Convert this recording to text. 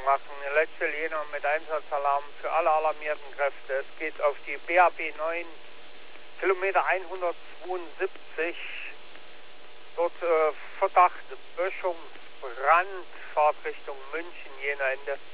Meldung machen. Letzte Jena mit Einsatzalarm für alle alarmierten Kräfte. Es geht auf die BAB 9, Kilometer 172. Dort Verdacht, Böschung, Brand, Fahrt Richtung München, Jena Ende.